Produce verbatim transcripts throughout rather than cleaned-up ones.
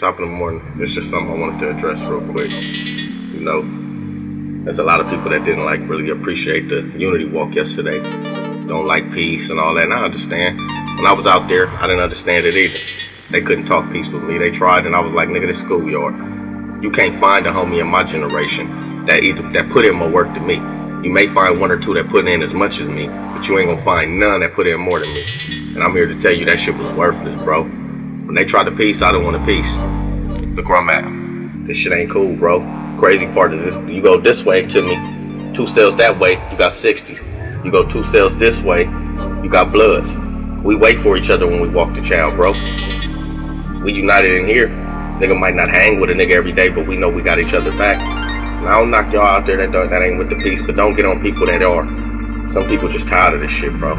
top of the morning. It's just something I wanted to address real quick. You know, there's a lot of people that didn't like really appreciate the unity walk yesterday. Don't like peace and all that, and I understand. When I was out there, I didn't understand it either. They couldn't talk peace with me. They tried, and I was like, nigga, this schoolyard. You can't find a homie in my generation that either that put in more work than me. You may find one or two that put in as much as me, but you ain't gonna find none that put in more than me. And I'm here to tell you that shit was worthless, bro. When they tried to peace, I didn't want a peace. Look where I'm at. This shit ain't cool, bro. Crazy part is this: you go this way to me, two cells that way, you got sixties. You go two cells this way, you got bloods. We wait for each other when we walk the child, bro. We united in here. Nigga might not hang with a nigga every day, but we know we got each other back. And I don't knock y'all out there that don't, that ain't with the peace, but don't get on people that are. Some people just tired of this shit, bro.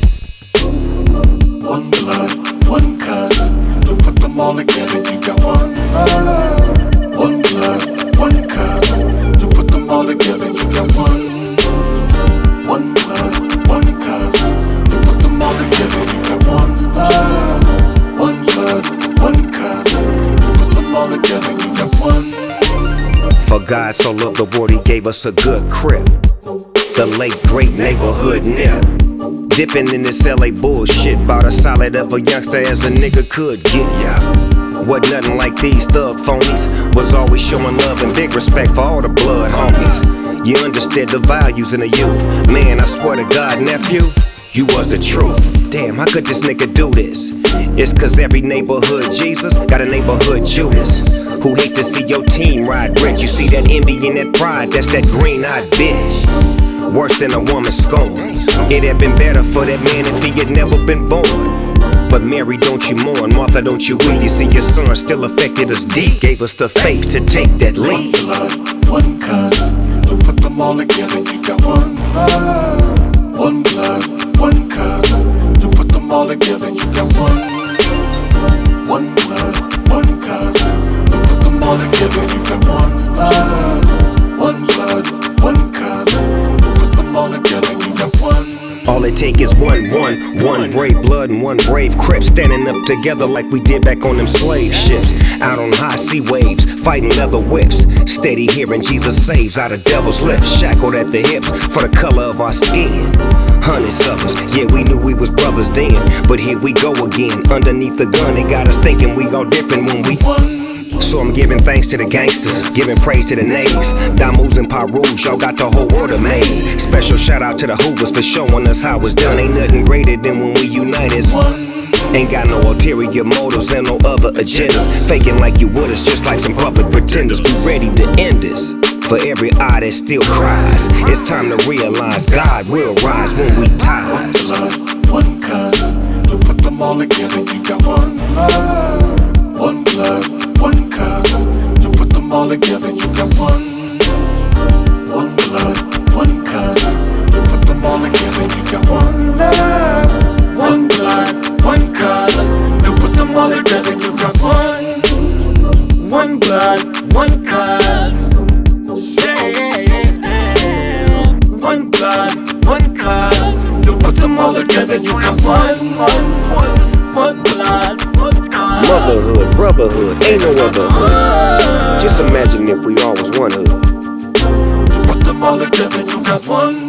One blood, one cuz. To put them all together, you got one blood. One blood, one cuz. To put them all together, you got one. One blood, one cuz. To put them all together, you got one blood. One blood, one cuz. To put them all together, you got one. For God so loved the world, he gave us a good crib. The late great neighborhood nip. Dipping in this L A bullshit, bout as solid of a youngster as a nigga could get, yeah. Wasn't nothing like these thug phonies. Was always showing love and big respect for all the blood homies. You understood the values in the youth. Man, I swear to God, nephew, you was the truth. Damn, how could this nigga do this? It's cause every neighborhood Jesus got a neighborhood Judas who hate to see your team ride rich. You see that envy and that pride, that's that green-eyed bitch. Worse than a woman's scorn. It had been better for that man if he had never been born. But Mary, don't you mourn, Martha, don't you weep. You see your son still affected us deep. Gave us the faith to take that leap. One blood, one cuz. To put them all together, you got one blood. One blood, one cuz. To put them all together, you got one. One blood, one cuz. To put them all together, you got one blood. One blood, one cuz. All together, you got one. All it take is one, one, one brave blood and one brave crip standing up together like we did back on them slave ships. Out on high sea waves, fighting leather whips. Steady hearing Jesus saves out of devil's lips. Shackled at the hips for the color of our skin. Hundreds of us, yeah, we knew we was brothers then. But here we go again, underneath the gun. They got us thinking we all different when we won. So I'm giving thanks to the gangsters, giving praise to the nays. Damus and Parus, y'all got the whole world amazed. Special shout out to the Hoovers for showing us how it's done. Ain't nothing greater than when we unite as one. Ain't got no ulterior motives and no other agendas. Faking like you would us, just like some public pretenders. We ready to end this. For every eye that still cries, it's time to realize God will rise when we ties. One blood, one cuz. To put them all together, you got one blood. One blood, one cuz. To put them all together, you got one. One blood, one cuz. To put them all together, you got one love. One blood, one cuz. To put them all together, you got one. One blood, one cuz. One blood, one cuz. To put them all together, you got one. One, one, one blood, one cuz. Motherhood, brotherhood, ain't no other hood. Just imagine if we all was one hood. Put them all together, you got one.